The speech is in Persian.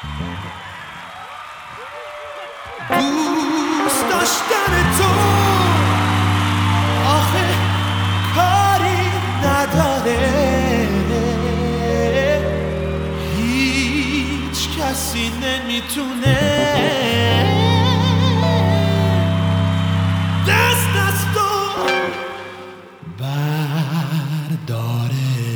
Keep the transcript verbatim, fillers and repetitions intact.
دوست داشتن تو آخه کاری نداره، هیچ کسی نمیتونه دست از تو برداره.